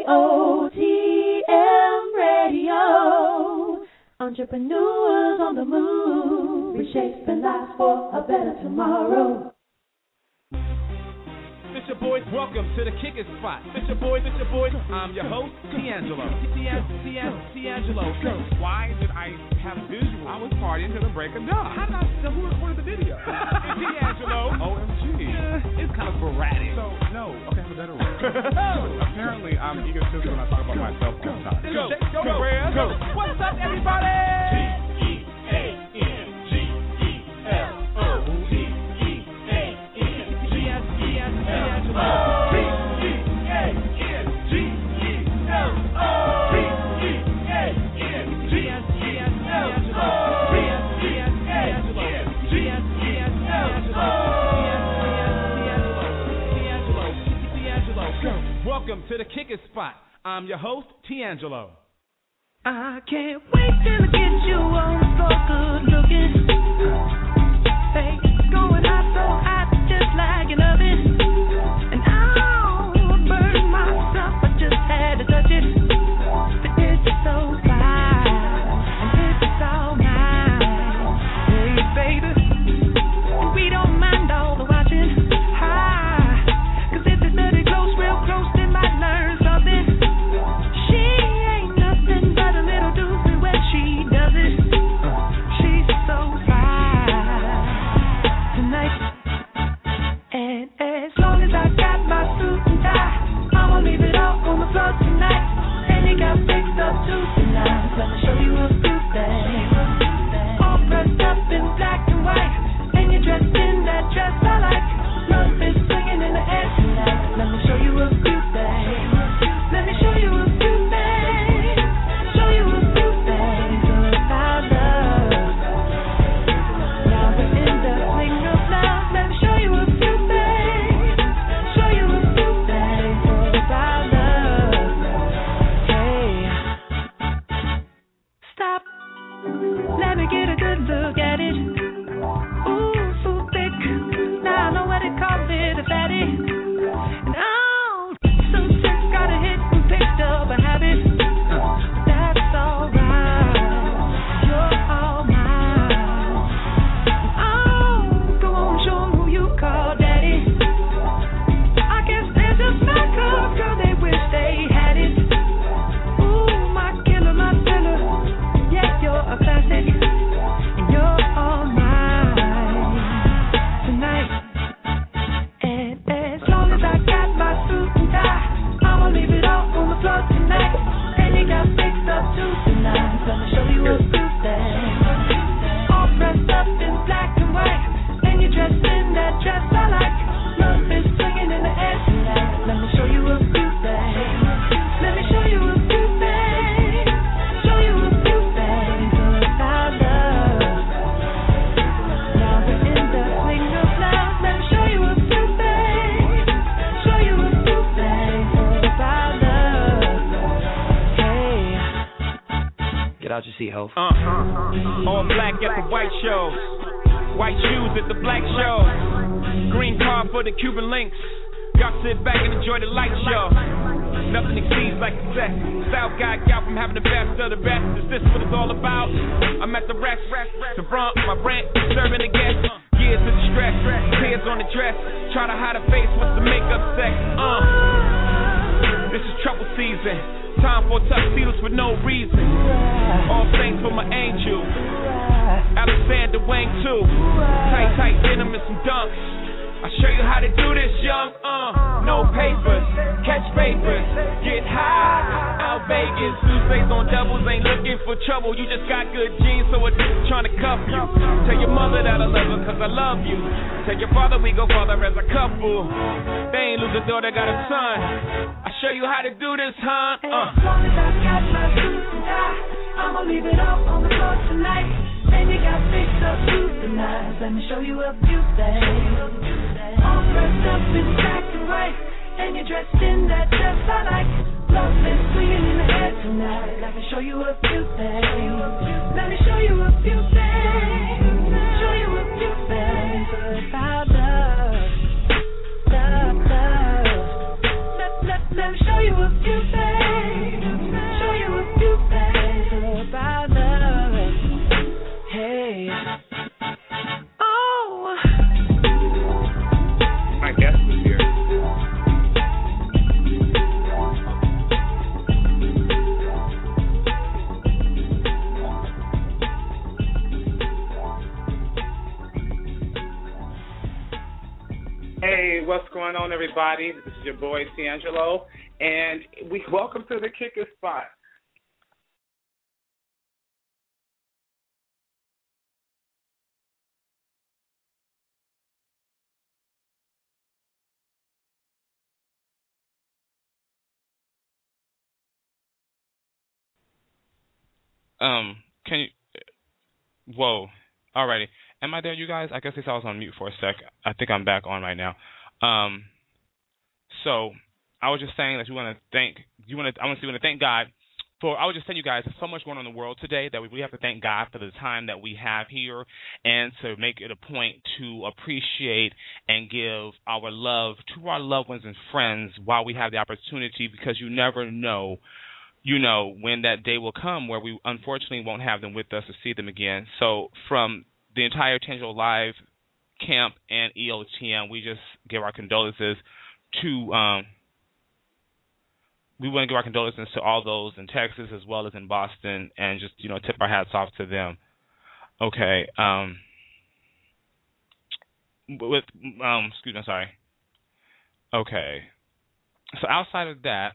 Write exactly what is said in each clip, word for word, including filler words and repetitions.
G O T M Radio. Entrepreneurs on the move, reshaping lives for a better tomorrow. It's your boys, welcome to the Kicking Spot. It's your boys, it's your boys. I'm your host, D'Angelo. D'Angelo. Why did I have visual? I was partying to the break of dawn. How did I know who recorded the video? It's D'Angelo. O M G. Yeah, it's kind of sporadic. So, no. Okay, I have a better one. Apparently, I'm egotistical when I talk about myself all the time. Go, go, go, go. What's up, everybody? T E A N G E L O. T E A N G E L O. T E A N G E L O. T E A N G E L O. T E A N G E L O. Welcome to the Kicking Spot. I'm your host, D'Angelo. I can't wait till I get you on the floor, good looking. Hey, going hot so hot, just like an oven. And I'll burn myself, I just had to touch it. But it's so fine, and it's all mine. Hey, baby, we don't mind all the watching. Hi, cause if it's study close, real close, then might learn something. She ain't nothing but a little doozy when she does it. She's so fine tonight. And as long as I got my suit and tie, I'ma leave it all on the floor tonight. And you got fixed up too tonight. Let me show you a few things. All dressed up in black and white, and you're dressed in that dress I like. Love is swinging in the air tonight. Let me show you a few things. Let me show you a few things. Show you a few things about love. Now we're in the swing of love. Let me show you a few things. Show you a few things about love. Hey, stop. Let me get a good look at it. Ooh, so thick. Now I know what they call it, a fatty. And oh, so sick, got a hit and picked up a habit. That's alright. You're all mine. Oh, go on, show 'em who you call daddy. I guess they're just my club, girl, they wish they had it. Ooh, my killer, my thriller. Yeah, you're a classic. And you're all mine tonight. And as long as I got my suit and tie, I'ma leave it all on the floor tonight. And you got fixed up too tonight. Let me show you a few things. All dressed up in black and white, and you're dressed in that dress I like. Love is swinging in the air tonight. Let me show you a few things. Let me show you a few things. Show you a few things about love. Now we're in the swing of love. Let me show you a few things. Show you a few things about love. Hey. Get out your seat, ho. Uh, all black at the white show. White shoes at the black show. Green card for the Cuban links. Y'all sit back and enjoy the light show. Nothing exceeds like success. Style guy, y'all from having the best of the best. Is this what it's all about? I'm at the rest. The front, my rent, serving the guests. Years of distress, tears on the dress. Try to hide a face with the makeup sex. Uh, this is trouble season. Time for tuxedos for no reason. All saints for my angel. Alexander Wang too. Tight, tight denim and some dunks. I'll show you how to do this, young. Uh, no papers, catch papers, get high. Out Vegas, Tuesdays on doubles, ain't looking for trouble. You just got good genes, so a dude's trying to cuff you. Tell your mother that I love her, cause I love you. Tell your father we go father as a couple. They ain't lose a daughter, got a son. I'll show you how to do this, huh? Uh. As long as I got my suit and tie, I'ma leave it all on the floor tonight. And you got fixed up too tonight. Let me show you a few things. All dressed up in black and white, and you're dressed in that dress I like. Love is swinging in the air tonight. Let me show you a few things. Let me show you a few things. Show you a few things about love, love, love. Let, let, let me show you a few things, show you a few things about love. Hey, oh, My guest is here. Hey, what's going on, everybody? This is your boy, D'Angelo, and we welcome to the Kicker Spot. Um, can you? Whoa. Alrighty. Am I there, you guys? I guess I was on mute for a sec. I think I'm back on right now. Um, so I was just saying that you want to thank you want to I want to want to thank God for. I was just telling you guys there's so much going on in the world today that we really have to thank God for the time that we have here, and to make it a point to appreciate and give our love to our loved ones and friends while we have the opportunity, because you never know. You know, when that day will come where we unfortunately won't have them with us to see them again. So from the entire Tangelo Live camp and E O T M, we just give our condolences to, um, we want to give our condolences to all those in Texas as well as in Boston, and just, you know, tip our hats off to them. Okay. Um, with, um, excuse me, I'm sorry. Okay. So outside of that,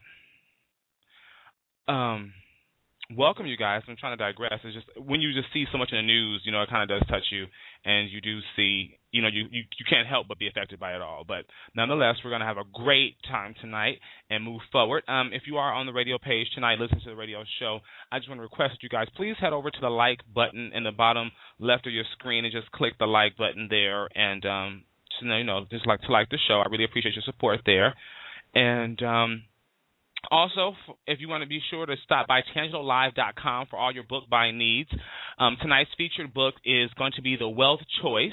Um, welcome, you guys. I'm trying to digress. It's just when you just see so much in the news, you know, it kind of does touch you, and you do see, you know, you, you, you can't help but be affected by it all. But nonetheless, we're going to have a great time tonight and move forward. Um, if you are on the radio page tonight, listen to the radio show, I just want to request that you guys please head over to the like button in the bottom left of your screen and just click the like button there, and um, so, you know, just like to like the show. I really appreciate your support there, and um. Also, if you want to be sure to stop by Tangelo Live dot com for all your book buying needs. Um, tonight's featured book is going to be The Wealth Choice,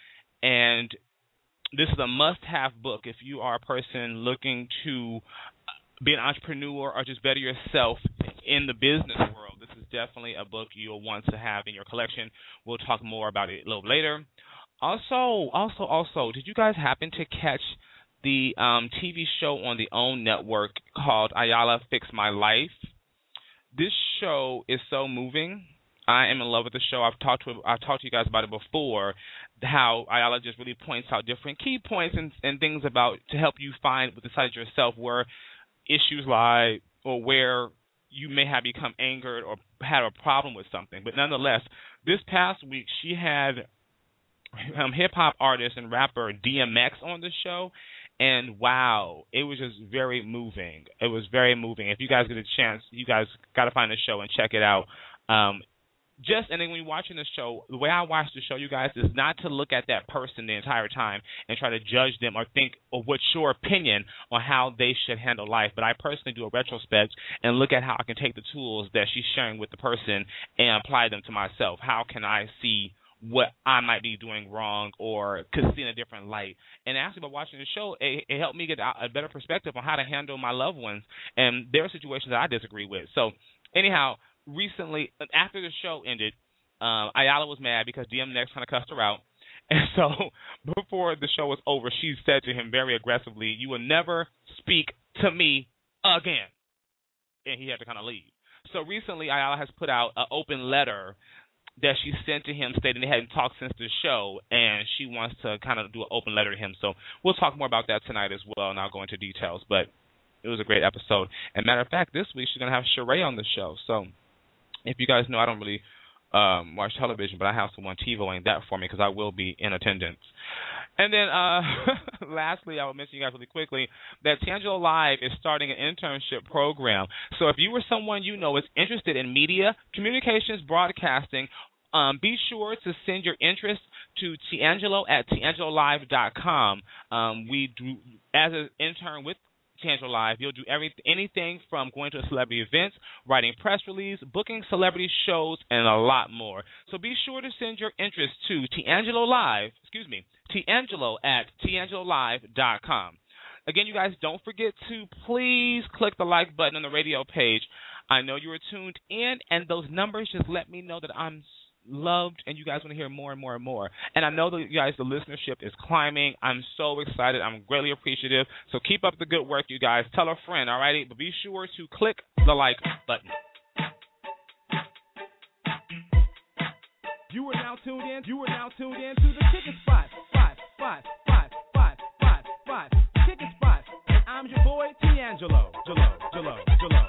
and this is a must-have book if you are a person looking to be an entrepreneur or just better yourself in the business world. This is definitely a book you'll want to have in your collection. We'll talk more about it a little later. Also, also, also, did you guys happen to catch the um, T V show on the OWN network called Ayala Fix My Life? This show is so moving. I am in love with the show. I've talked to I've talked to you guys about it before, how Ayala just really points out different key points and, and things about to help you find inside yourself where issues lie, or where you may have become angered or had a problem with something. But nonetheless, this past week she had um, hip-hop artist and rapper D M X on the show. And wow, it was just very moving. It was very moving. If you guys get a chance, you guys got to find the show and check it out. Um, just and then when you're watching the show, the way I watch the show, you guys, is not to look at that person the entire time and try to judge them or think or what's your opinion on how they should handle life. But I personally do a retrospect and look at how I can take the tools that she's sharing with the person and apply them to myself. How can I see what I might be doing wrong or could see in a different light? And actually, by watching the show, it, it helped me get a better perspective on how to handle my loved ones. And there are situations that I disagree with. So anyhow, recently, after the show ended, um, Ayala was mad because D M X kind of cussed her out. And so before the show was over, she said to him very aggressively, "You will never speak to me again." And he had to kind of leave. So recently, Ayala has put out an open letter that she sent to him stating they hadn't talked since the show, and she wants to kind of do an open letter to him. So we'll talk more about that tonight as well, and I'll go into details. But it was a great episode. And matter of fact, this week she's going to have Sheree on the show. So if you guys know, I don't really um, watch television, but I have someone TiVoing that for me because I will be in attendance. And then uh, lastly, I will mention you guys really quickly that Tangelo Live is starting an internship program. So if you or someone you know is interested in media, communications, broadcasting, um, be sure to send your interest to D'Angelo at Tangelo Live dot com. Um, we do, as an intern with Tangelo Live, you'll do every, anything from going to celebrity events, writing press releases, booking celebrity shows, and a lot more. So be sure to send your interest to D'Angelo Live, excuse me, D'Angelo at Tangelo Live dot com. Again, you guys, don't forget to please click the like button on the radio page. I know you were tuned in, and those numbers just let me know that I'm loved and you guys want to hear more and more and more. And I know that you guys, the listenership is climbing. I'm so excited. I'm greatly appreciative. So keep up the good work, you guys. Tell a friend, all righty? But be sure to click the like button. You are now tuned in. You are now tuned in to the Ticket Spot. Five, five, five, five, five, five. Ticket Spot. And I'm your boy D'Angelo. Jalo, Jalo, Jalo.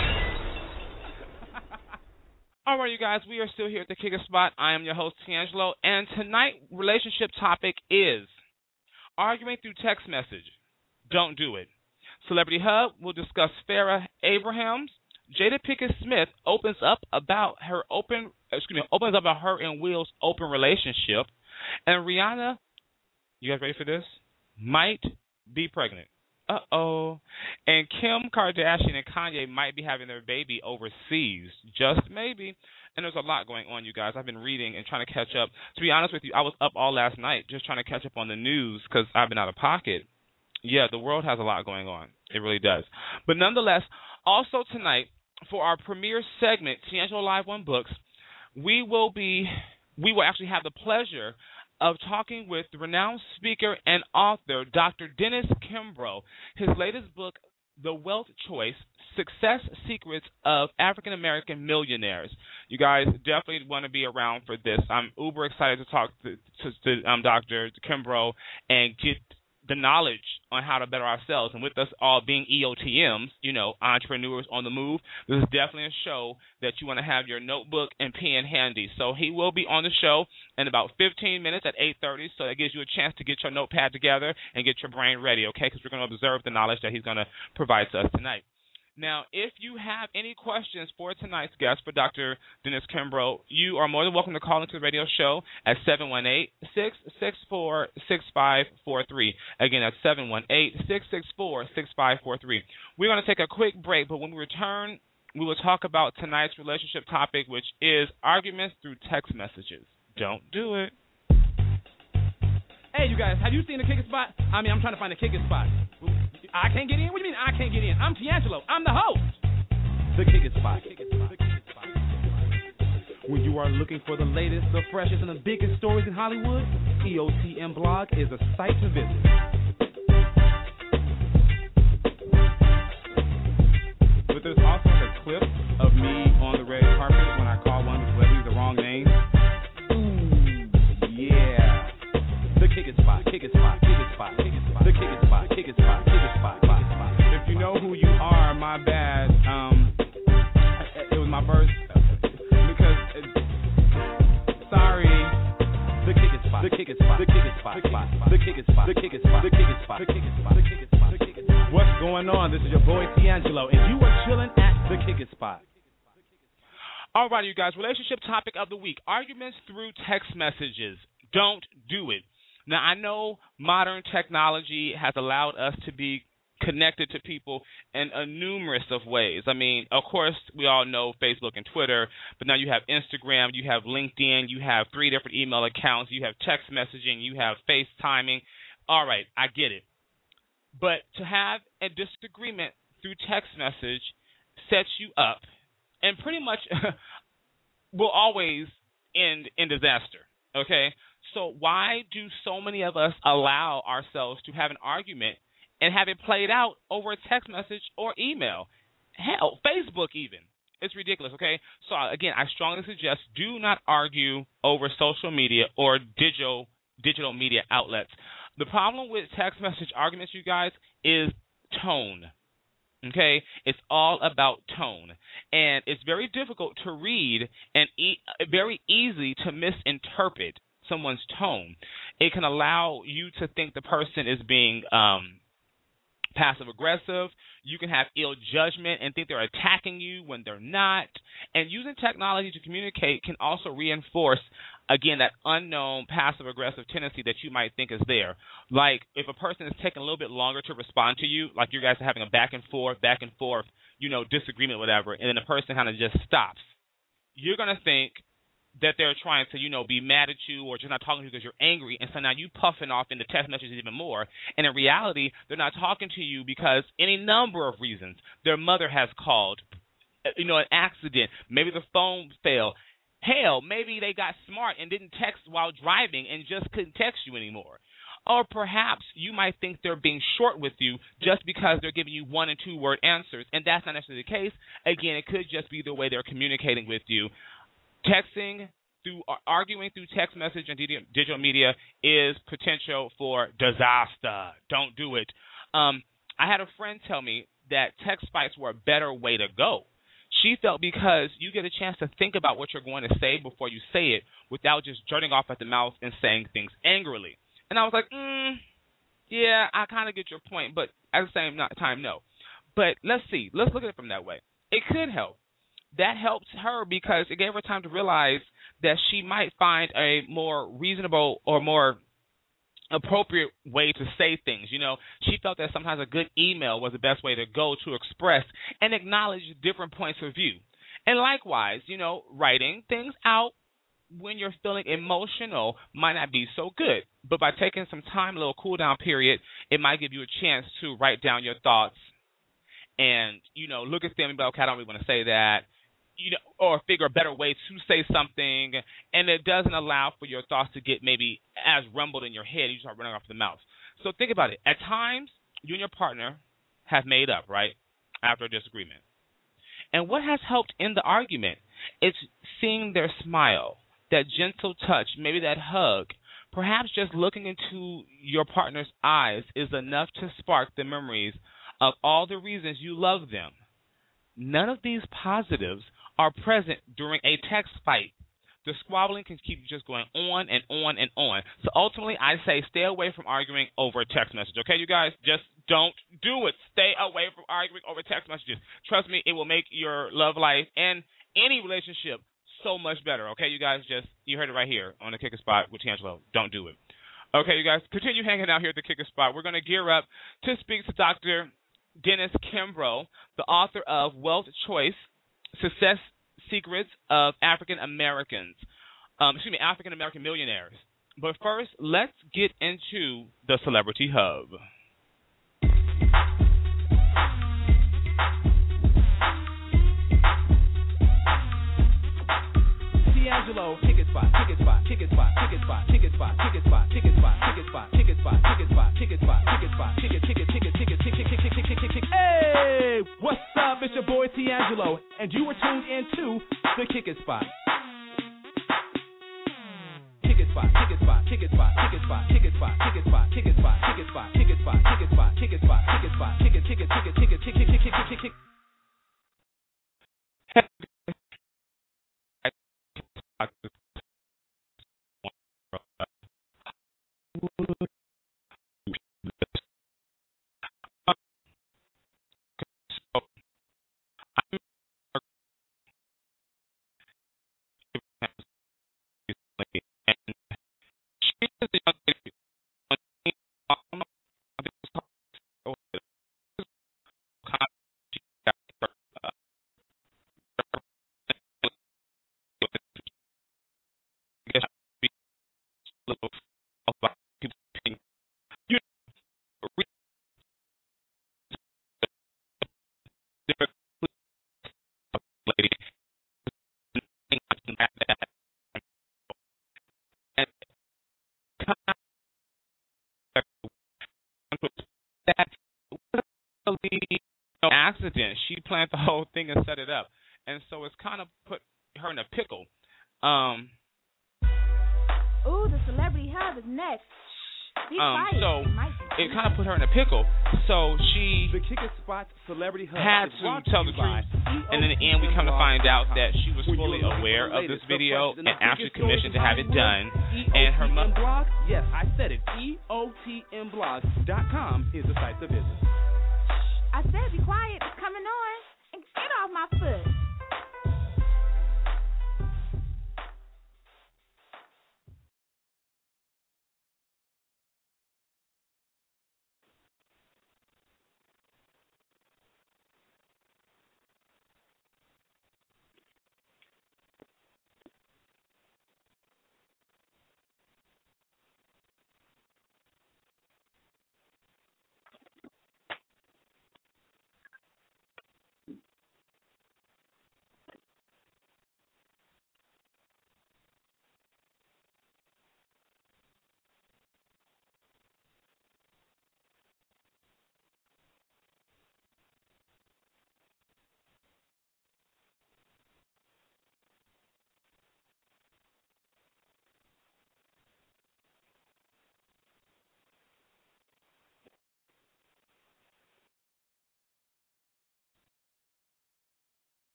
All right, you guys, we are still here at the Kicker Spot. I am your host, D'Angelo, and tonight's relationship topic is arguing through text message. Don't do it. Celebrity Hub will discuss Farrah Abrahams. Jada Pinkett Smith opens up about her open, excuse me, opens up about her and Will's open relationship, and Rihanna, you guys ready for this? Might be pregnant. Uh-oh. And Kim Kardashian and Kanye might be having their baby overseas. Just maybe. And there's a lot going on, you guys. I've been reading and trying to catch up. To be honest with you, I was up all last night just trying to catch up on the news because I've been out of pocket. Yeah, the world has a lot going on. It really does. But nonetheless, also tonight, for our premiere segment, D'Angelo Live One Books, we will be, we will actually have the pleasure of talking with the renowned speaker and author, Doctor Dennis Kimbro. His latest book, The Wealth Choice, Success Secrets of African American Millionaires. You guys definitely want to be around for this. I'm uber excited to talk to, to, to um, Doctor Kimbro and get the knowledge on how to better ourselves. And with us all being E O T Ms, you know, entrepreneurs on the move, this is definitely a show that you want to have your notebook and pen handy. So he will be on the show in about fifteen minutes at eight thirty, so that gives you a chance to get your notepad together and get your brain ready, okay, because we're going to observe the knowledge that he's going to provide to us tonight. Now, if you have any questions for tonight's guest, for Doctor Dennis Kimbro, you are more than welcome to call into the radio show at seven one eight, six six four, six five four three. Again, that's seven one eight, six six four, six five four three. We're going to take a quick break, but when we return, we will talk about tonight's relationship topic, which is arguments through text messages. Don't do it. Hey, you guys, have you seen the Kicker Spot? I mean, I'm trying to find the Kicker Spot. I can't get in? What do you mean I can't get in? I'm D'Angelo. I'm the host. The Kicker Spot. When you are looking for the latest, the freshest, and the biggest stories in Hollywood, E O T M Blog is a site to visit. But there's also a clip of me on the red carpet when I call one of the celebrities the wrong name. Ooh, yeah. The Kicker Spot, Kicker Spot, Kicker Spot, Kicker Spot, the Kicker Spot, Kicker Spot, Kicker Spot, Spot, Spot. If you know who you are, my bad. Um, it was my first because it, sorry. The Kicker Spot, the Kicker Spot, the Kicker Spot, Spot, the Kicker Spot, the Kicker Spot, the Kicker Spot, the Kicker Spot, the Kicker Spot, the Kicker Spot. What's going on? This is your boy D'Angelo, and you are chilling at the Kicker Spot. All right, you guys. Relationship topic of the week: arguments through text messages. Don't do it. Now, I know modern technology has allowed us to be connected to people in a numerous of ways. I mean, of course, we all know Facebook and Twitter, but now you have Instagram, you have LinkedIn, you have three different email accounts, you have text messaging, you have FaceTiming. All right, I get it. But to have a disagreement through text message sets you up and pretty much will always end in disaster, okay? So why do so many of us allow ourselves to have an argument and have it played out over a text message or email? Hell, Facebook even. It's ridiculous, okay? So, again, I strongly suggest do not argue over social media or digital digital media outlets. The problem with text message arguments, you guys, is tone, okay? It's all about tone. And it's very difficult to read and e- very easy to misinterpret someone's tone. It can allow you to think the person is being um, passive-aggressive. You can have ill judgment and think they're attacking you when they're not. And using technology to communicate can also reinforce, again, that unknown passive-aggressive tendency that you might think is there. Like if a person is taking a little bit longer to respond to you, like you guys are having a back-and-forth, back-and-forth, you know, disagreement, whatever, and then the person kind of just stops, you're going to think that they're trying to, you know, be mad at you or just not talking to you because you're angry, and so now you puffing off into text messages even more. And in reality, they're not talking to you because any number of reasons. Their mother has called, you know, an accident. Maybe the phone failed. Hell, maybe they got smart and didn't text while driving and just couldn't text you anymore. Or perhaps you might think they're being short with you just because they're giving you one and two word answers, and that's not necessarily the case. Again, it could just be the way they're communicating with you. Texting through, arguing through text message and digital media is potential for disaster. Don't do it. Um, I had a friend tell me that text fights were a better way to go. She felt because you get a chance to think about what you're going to say before you say it without just jutting off at the mouth and saying things angrily. And I was like, mm, yeah, I kind of get your point, but at the same time, no. But let's see. Let's look at it from that way. It could help. That helped her because it gave her time to realize that she might find a more reasonable or more appropriate way to say things. You know, she felt that sometimes a good email was the best way to go to express and acknowledge different points of view. And likewise, you know, writing things out when you're feeling emotional might not be so good. But by taking some time, a little cool down period, it might give you a chance to write down your thoughts and, you know, look at them and be like, okay, I don't really want to say that. You know, or figure a better way to say something, and it doesn't allow for your thoughts to get maybe as rumbled in your head. You start running off the mouth. So think about it. At times, you and your partner have made up, right, after a disagreement. And what has helped in the argument is seeing their smile, that gentle touch, maybe that hug. Perhaps just looking into your partner's eyes is enough to spark the memories of all the reasons you love them. None of these positives are present during a text fight. The squabbling can keep just going on and on and on. So ultimately, I say stay away from arguing over a text message. Okay, you guys? Just don't do it. Stay away from arguing over text messages. Trust me, it will make your love life and any relationship so much better. Okay, you guys? Just, you heard it right here on the Kicker Spot with Tiangelo. Don't do it. Okay, you guys? Continue hanging out here at the Kicker Spot. We're going to gear up to speak to Doctor Dennis Kimbro, the author of Wealth Choice, Success Secrets of African Americans, um, excuse me, African American Millionaires. But first, let's get into the Celebrity Hub. Tiangelo, ticket spot, ticket spot, ticket spot, ticket spot, ticket spot, ticket spot, ticket spot, ticket spot, ticket spot, ticket spot, ticket spot, ticket spot, ticket, ticket, ticket, ticket, ticket, ticket, ticket, ticket, ticket. Hey, what's up? It's your boy Tiangelo, and you are tuned into the Ticket Spot. Ticket spot, ticket spot, ticket spot, ticket spot, ticket spot, ticket spot, ticket spot, ticket spot, ticket spot, ticket spot, ticket spot, ticket spot, ticket, ticket, ticket, ticket, ticket, ticket, ticket, ticket. Accident. She planned the whole thing and set it up, and so it's kind of put her in a pickle. Um. Ooh, the Celebrity Hub is next. Be Um, quiet. so might be it kind of put her in a pickle. So she The Kicker Spot Celebrity Hub had is to brought tell you the by truth, and in the end, we come to find out that she was When fully you're looking aware for the of this latest, video the and freshest, actually the biggest commissioned to have it stories done. in And her Hollywood. mother. blog, yes, I said it. E O T M blog dot com is the site to visit. I said be quiet. It's coming on. And get off my foot.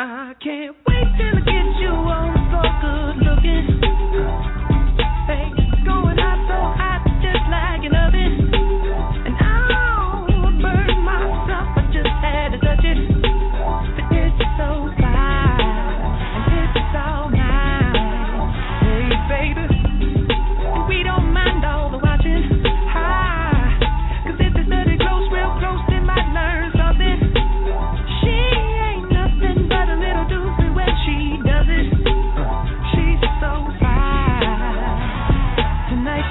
I can't wait till I get you on the floor, good looking. Hey, going hot, so hot, just like an oven. And I'll burn myself, I just had to touch it. But it's so fine, and it's all mine. Hey, baby, we don't mind all the watching. Hi, cause if it's dirty close, real close, they might learn something. She ain't nothing but a little doozy when she does it. She's so fine tonight.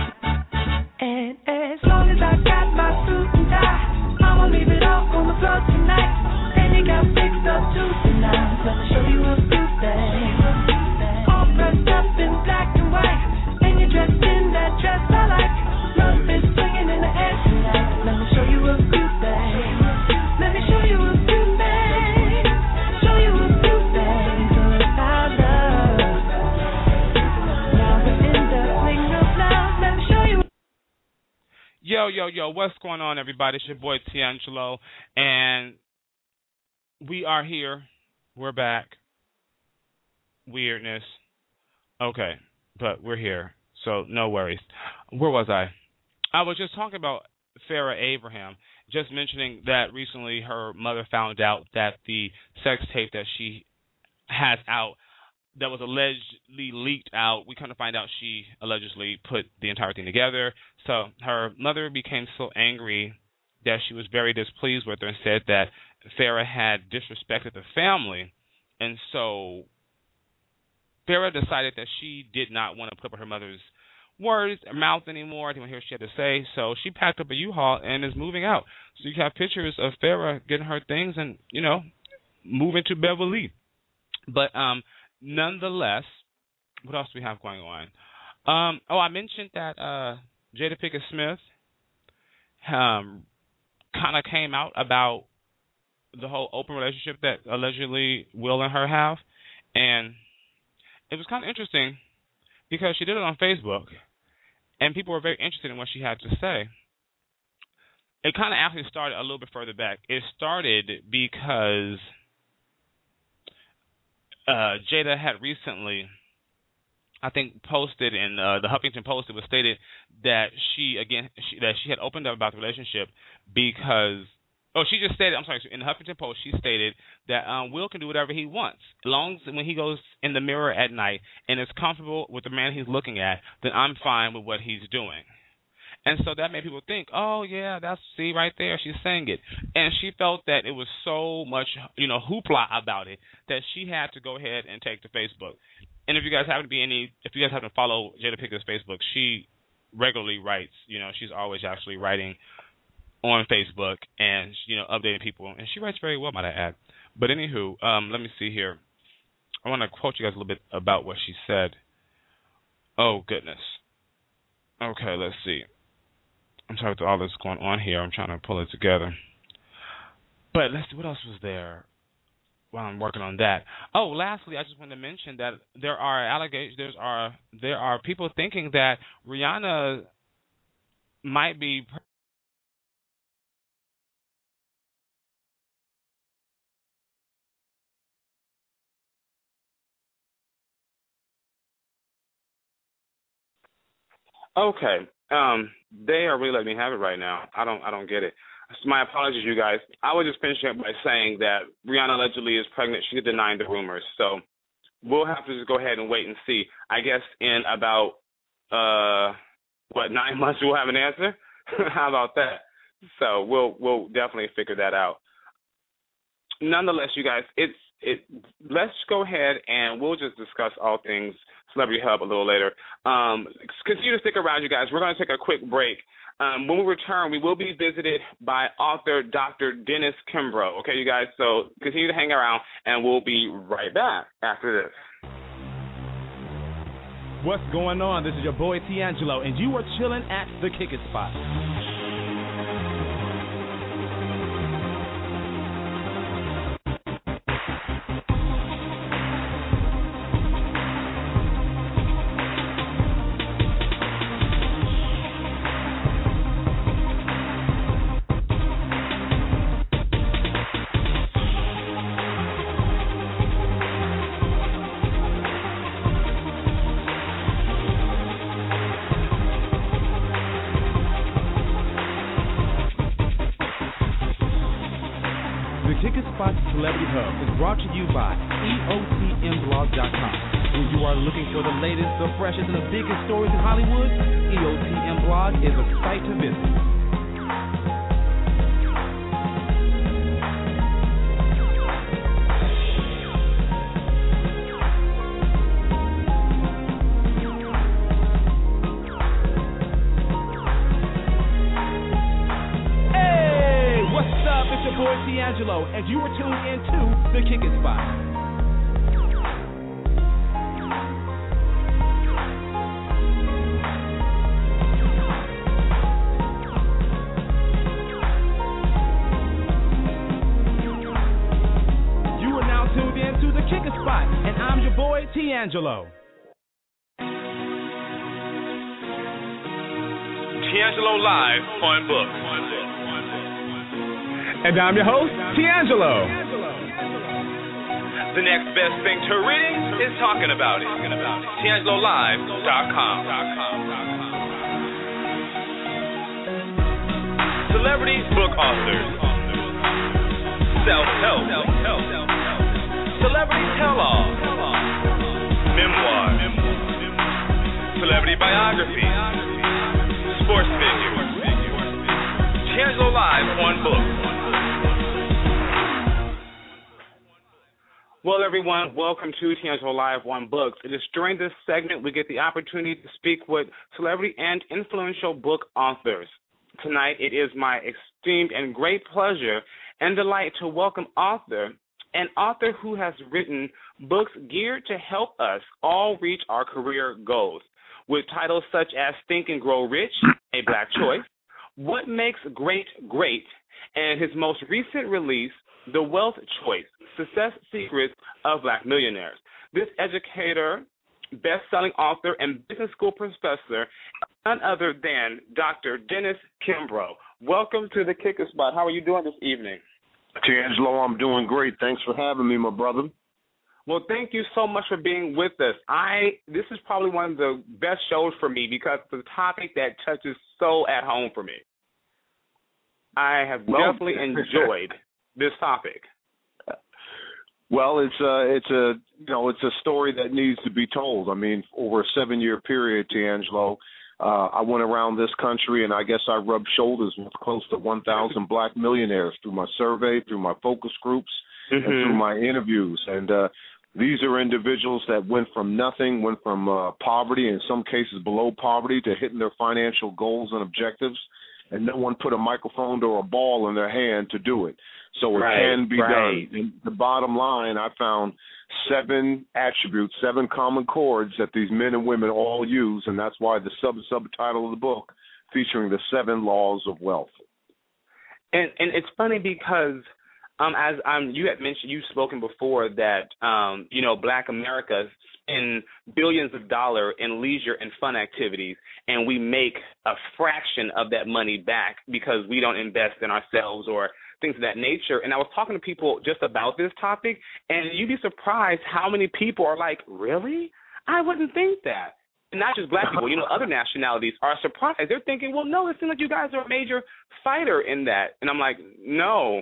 And as long as I got my suit and tie, I'ma leave it all on the floor tonight. And you got fixed up too tonight. Let me show you a few things. All dressed up in black and white, and you're dressed in that dress I like. Love is swinging in the air tonight. Let me show you a few things. Let me show you a few things. Show you a few things about love. Now we're in the swing of love. Let me show you. Yo, yo, yo, what's going on, everybody? It's your boy Tiangelo, and we are here. We're back. Weirdness. Okay, but we're here, so no worries. Where was I? I was just talking about Farrah Abraham, just mentioning that recently her mother found out that the sex tape that she has out that was allegedly leaked out, we kind of find out she allegedly put the entire thing together. So her mother became so angry that she was very displeased with her and said that Farrah had disrespected the family. And so Farrah decided that she did not want to put up with her mother's words, mouth anymore. Didn't want to hear what she had to say. So she packed up a U-Haul and is moving out. So you have pictures of Farrah getting her things and, you know, moving to Beverly. But um, nonetheless, what else do we have going on? Um, oh, I mentioned that uh, Jada Pinkett Smith um, kind of came out about the whole open relationship that allegedly Will and her have. And it was kind of interesting because she did it on Facebook, and people were very interested in what she had to say. It kind of actually started a little bit further back. It started because uh, Jada had recently, I think, posted in uh, the Huffington Post. It was stated that she again she, that she had opened up about the relationship because. Oh, she just stated, I'm sorry, in the Huffington Post, she stated that um, Will can do whatever he wants. As long as when he goes in the mirror at night and is comfortable with the man he's looking at, then I'm fine with what he's doing. And so that made people think, oh, yeah, that's, see, right there, she's saying it. And she felt that it was so much, you know, hoopla about it that she had to go ahead and take to Facebook. And if you guys happen to be any, if you guys happen to follow Jada Pinkett's Facebook, she regularly writes, you know, she's always actually writing on Facebook and, you know, updating people. And she writes very well, might I add. But anywho, um, let me see here. I want to quote you guys a little bit about what she said. Oh, goodness. Okay, let's see. I'm sorry with all this going on here. I'm trying to pull it together. But let's see, what else was there while I'm working on that? Oh, lastly, I just wanted to mention that there are allegations, there are, there are people thinking that Rihanna might be Okay. Um, they are really letting me have it right now. I don't I don't get it. So my apologies, you guys. I was just finishing up by saying that Rihanna allegedly is pregnant. She's denying the rumors. So we'll have to just go ahead and wait and see. I guess in about, uh, what, nine months we'll have an answer? How about that? So we'll we'll definitely figure that out. Nonetheless, you guys, it's it. Let's go ahead and we'll just discuss all things Celebrity Hub a little later. Um, continue to stick around, you guys. We're going to take a quick break. Um, when we return, we will be visited by author Doctor Dennis Kimbrough. Okay, you guys? So continue to hang around, and we'll be right back after this. What's going on? This is your boy Tiangelo, and you are chilling at the Kick It Spot. The Kick It Spot Celebrity Hub is brought to you by E O T M blog dot com. When you are looking for the latest, the freshest, and the biggest stories in Hollywood, E O T M Blog is a site to visit. Boy D'Angelo, and you were tuned into The Kick It Spot. You are now tuned into The Kick It Spot, and I'm your boy D'Angelo. D'Angelo live on book. And I'm your host, D'Angelo. The next best thing to reading is talking about it. D'Angelo Live dot com. Celebrity book authors. Self-help. Celebrity tell-all. Memoir. Celebrity biography. Sports figures. D'Angelo Live on book. Well, everyone, welcome to D'Angelo Live on Books. It is during this segment we get the opportunity to speak with celebrity and influential book authors. Tonight, it is my esteemed and great pleasure and delight to welcome author, an author who has written books geared to help us all reach our career goals, with titles such as Think and Grow Rich, A Black Choice, What Makes Great Great, and his most recent release, The Wealth Choice, Success Secrets of Black Millionaires. This educator, best-selling author, and business school professor, none other than Doctor Dennis Kimbrough. Welcome to the Kick It Spot. How are you doing this evening? D'Angelo, I'm doing great. Thanks for having me, my brother. Well, thank you so much for being with us. I this is probably one of the best shows for me because it's a topic that touches so at home for me. I have well, definitely enjoyed this topic. Well, it's a, it's a, you know, it's a story that needs to be told. I mean, over a seven-year period, D'Angelo, uh, I went around this country, and I guess I rubbed shoulders with close to one thousand black millionaires through my survey, through my focus groups, mm-hmm. and through my interviews. And uh, these are individuals that went from nothing, went from uh, poverty, in some cases below poverty, to hitting their financial goals and objectives, and no one put a microphone or a ball in their hand to do it. So it right, can be right. done. And the bottom line, I found seven attributes, seven common chords that these men and women all use, and that's why the sub subtitle of the book featuring the seven laws of wealth. And and it's funny because um, as um, you had mentioned, you've spoken before that um, you know Black America spend billions of dollars in leisure and fun activities, and we make a fraction of that money back because we don't invest in ourselves or things of that nature. And I was talking to people just about this topic, and you'd be surprised how many people are like, really? I wouldn't think that. And not just black people, you know, other nationalities are surprised. They're thinking, well, no, it seems like you guys are a major fighter in that. And I'm like, no,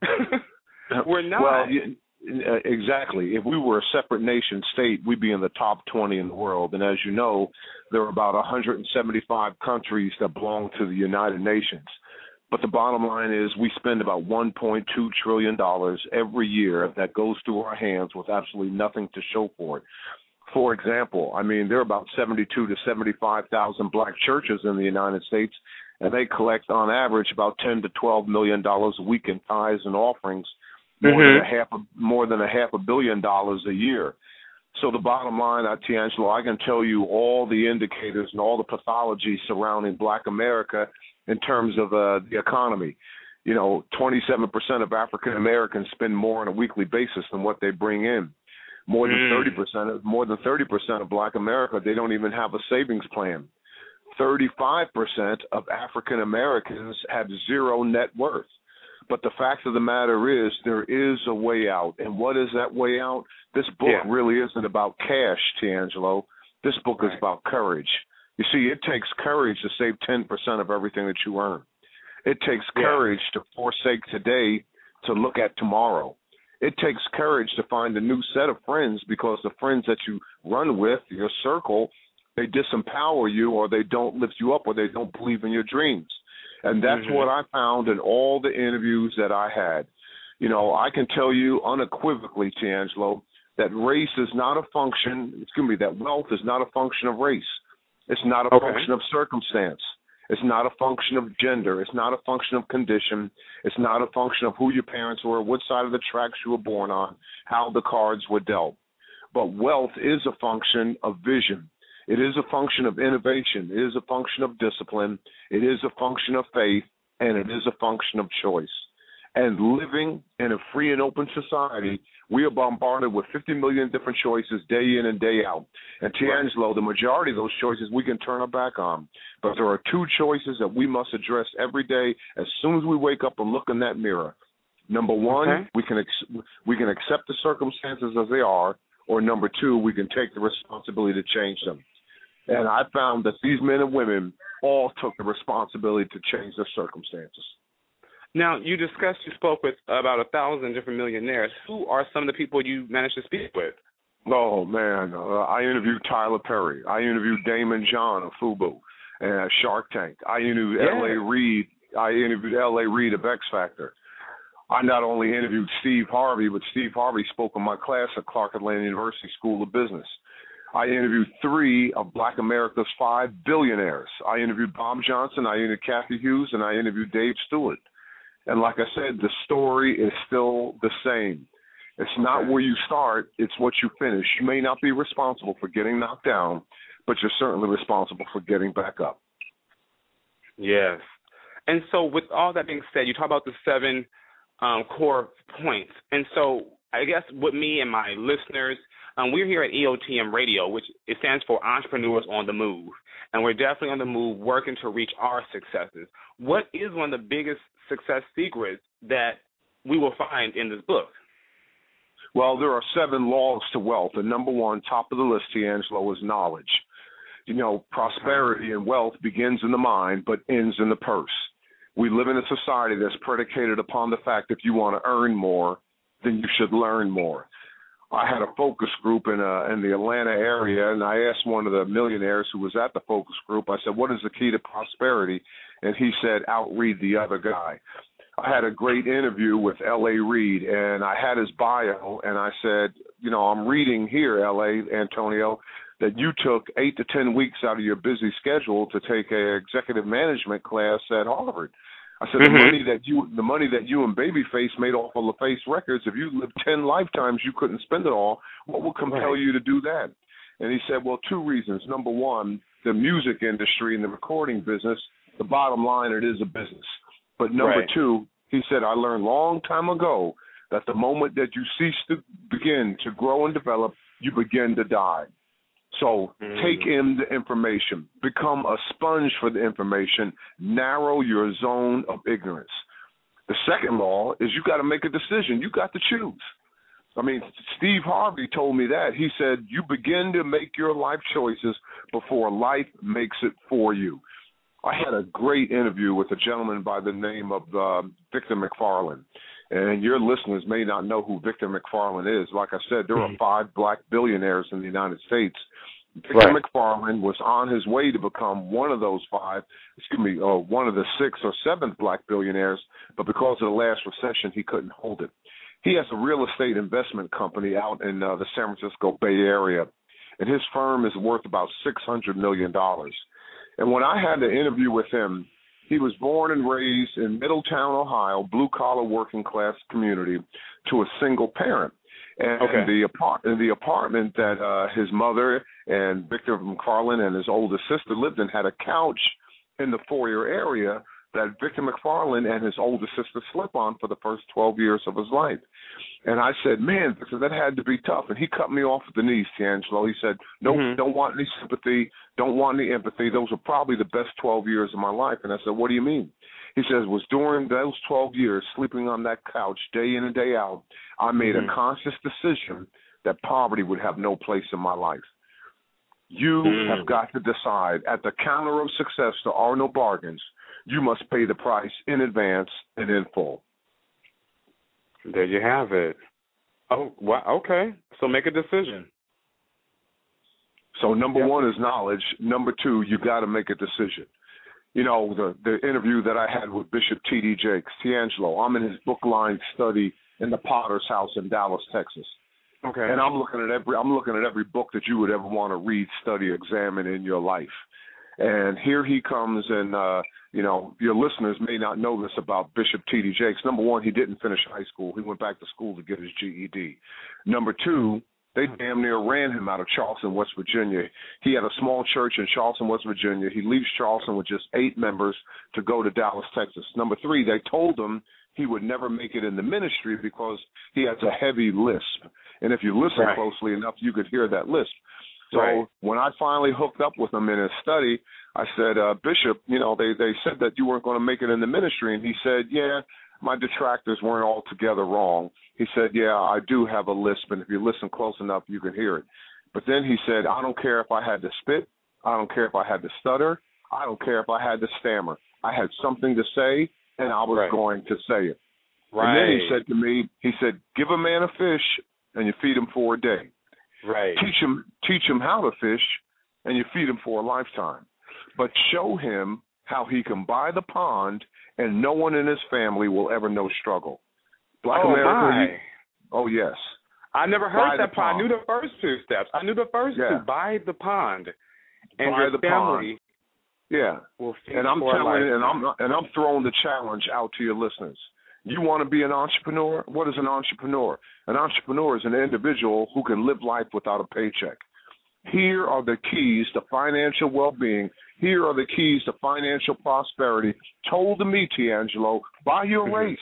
we're not. Well, exactly. If we were a separate nation state, we'd be in the top twenty in the world. And as you know, there are about one hundred seventy-five countries that belong to the United Nations. But the bottom line is we spend about one point two trillion dollars every year that goes through our hands with absolutely nothing to show for it. For example, I mean, there are about seventy-two to seventy-five thousand black churches in the United States, and they collect on average about ten to twelve million dollars a week in tithes and offerings, more mm-hmm. than a half a, more than a half a billion dollars a year. So the bottom line, D'Angelo, I can tell you all the indicators and all the pathology surrounding Black America in terms of uh, the economy. You know, twenty-seven percent of African Americans spend more on a weekly basis than what they bring in. More than thirty percent, more than thirty percent of Black America, they don't even have a savings plan. thirty-five percent of African Americans have zero net worth. But the fact of the matter is there is a way out. And what is that way out? This book yeah. really isn't about cash, D'Angelo. This book right. is about courage. You see, it takes courage to save ten percent of everything that you earn. It takes courage yeah. to forsake today to look at tomorrow. It takes courage to find a new set of friends because the friends that you run with, your circle, they disempower you or they don't lift you up or they don't believe in your dreams. And that's mm-hmm. what I found in all the interviews that I had. You know, I can tell you unequivocally, Tiangelo, that race is not a function, excuse me, that wealth is not a function of race. It's not a okay. function of circumstance. It's not a function of gender. It's not a function of condition. It's not a function of who your parents were, what side of the tracks you were born on, how the cards were dealt. But wealth is a function of vision. It is a function of innovation. It is a function of discipline. It is a function of faith, and it is a function of choice. And living in a free and open society, we are bombarded with fifty million different choices day in and day out. And Tiangelo, the majority of those choices we can turn our back on. But there are two choices that we must address every day as soon as we wake up and look in that mirror. Number one, okay. we can ex- we can accept the circumstances as they are, or number two, we can take the responsibility to change them. And I found that these men and women all took the responsibility to change their circumstances. Now, you discussed, you spoke with about a thousand different millionaires. Who are some of the people you managed to speak with? Oh, man, uh, I interviewed Tyler Perry. I interviewed Damon John of FUBU and Shark Tank. I interviewed yeah. L A. Reid. I interviewed L A. Reid of X Factor. I not only interviewed Steve Harvey, but Steve Harvey spoke in my class at Clark Atlanta University School of Business. I interviewed three of Black America's five billionaires. I interviewed Bob Johnson, I interviewed Kathy Hughes, and I interviewed Dave Stewart. And like I said, the story is still the same. It's not where you start, it's what you finish. You may not be responsible for getting knocked down, but you're certainly responsible for getting back up. Yes. And so with all that being said, you talk about the seven um, core points. And so I guess with me and my listeners, um, we're here at E O T M Radio, which it stands for Entrepreneurs on the Move. And we're definitely on the move working to reach our successes. What is one of the biggest success secrets that we will find in this book? Well, there are seven laws to wealth, and number one, top of the list, Tiangelo, is knowledge. You know, prosperity and wealth begins in the mind but ends in the purse. We live in a society that's predicated upon the fact if you want to earn more, then you should learn more. I had a focus group in uh, in the Atlanta area, and I asked one of the millionaires who was at the focus group, I said, what is the key to prosperity? And he said, outread the other guy. I had a great interview with L A. Reid, and I had his bio, and I said, you know, I'm reading here, L A, Antonio, that you took eight to ten weeks out of your busy schedule to take an executive management class at Harvard. I said, mm-hmm. the money that you the money that you and Babyface made off of LaFace Records, if you lived ten lifetimes, you couldn't spend it all. What would compel right. you to do that? And he said, well, two reasons. Number one, the music industry and the recording business, the bottom line, it is a business. But number right. two, he said, I learned a long time ago that the moment that you cease to begin to grow and develop, you begin to die. So mm-hmm. take in the information, become a sponge for the information, narrow your zone of ignorance. The second law is you got to make a decision. You got to choose. I mean, Steve Harvey told me that. He said, you begin to make your life choices before life makes it for you. I had a great interview with a gentleman by the name of uh, Victor McFarlane. And your listeners may not know who Victor McFarlane is. Like I said, there are five black billionaires in the United States. Victor right. McFarlane was on his way to become one of those five, excuse me, uh, one of the sixth or seventh black billionaires, but because of the last recession, he couldn't hold it. He has a real estate investment company out in uh, the San Francisco Bay Area, and his firm is worth about six hundred million dollars. And when I had the interview with him, he was born and raised in Middletown, Ohio, blue-collar working-class community, to a single parent. And okay. the, apart- the apartment that uh, his mother and Victor McFarlane and his oldest sister lived in had a couch in the foyer area that Victor McFarlane and his oldest sister slept on for the first twelve years of his life. And I said, man, Victor, that had to be tough. And he cut me off at the knees, Tiangelo. He said, nope, mm-hmm. don't want any sympathy, don't want any empathy. Those were probably the best twelve years of my life. And I said, what do you mean? He says, it was during those twelve years, sleeping on that couch day in and day out, I made mm-hmm. a conscious decision that poverty would have no place in my life. You mm. have got to decide. At the counter of success, there are no bargains. You must pay the price in advance and in full. There you have it. Oh, well, okay. So make a decision. So number Yep. one is knowledge. Number two, you got to make a decision. You know, the the interview that I had with Bishop T D Jakes, Tiangelo, I'm in his book line study in the Potter's House in Dallas, Texas. Okay. And I'm looking at every I'm looking at every book that you would ever want to read, study, examine in your life. And here he comes, and uh, you know, your listeners may not know this about Bishop T D Jakes. Number one, he didn't finish high school. He went back to school to get his G E D. Number two, they damn near ran him out of Charleston, West Virginia. He had a small church in Charleston, West Virginia. He leaves Charleston with just eight members to go to Dallas, Texas. Number three, they told him he would never make it in the ministry because he has a heavy lisp. And if you listen Right. closely enough, you could hear that lisp. So Right. when I finally hooked up with him in his study, I said, uh, Bishop, you know, they, they said that you weren't going to make it in the ministry. And he said, yeah, my detractors weren't altogether wrong. He said, yeah, I do have a lisp, and if you listen close enough, you can hear it. But then he said, I don't care if I had to spit. I don't care if I had to stutter. I don't care if I had to stammer. I had something to say, and I was Right. going to say it. Right. And then he said to me, he said, give a man a fish, and you feed him for a day. Right. Teach him, teach him how to fish, and you feed him for a lifetime. But show him how he can buy the pond, and no one in his family will ever know struggle. Black oh, America. my. You, oh yes. I never Buy heard the that part. I pond. knew the first two steps. I knew the first Yeah. two. Buy the pond, and Buy your the family Yeah. will feed And I'm for a telling you, and lifetime. I'm and I'm throwing the challenge out to your listeners. You want to be an entrepreneur? What is an entrepreneur? An entrepreneur is an individual who can live life without a paycheck. Here are the keys to financial well-being. Here are the keys to financial prosperity. Told to me, Tiangelo, by your Mhm. race.